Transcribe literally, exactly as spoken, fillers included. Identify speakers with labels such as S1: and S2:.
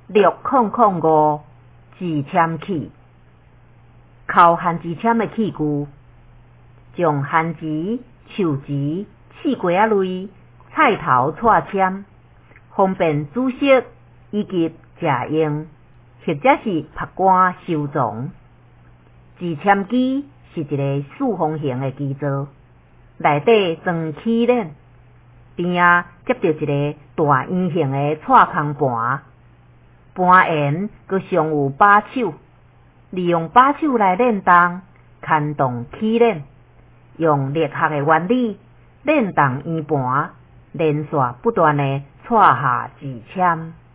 S1: 六空空五字签起，扣限字签的器具，将番薯、树枝、四瓜仔类菜头串签，方便煮食以及食用，或者是拍竿收藏。字签机是一个四方形的机座，内底装起链，边仔接着一个大圆形的串空盘，盘沿阁上有把手，利用把手来链动、牵动起链，用力学的原理链动圆盘，连续不断的串下字签。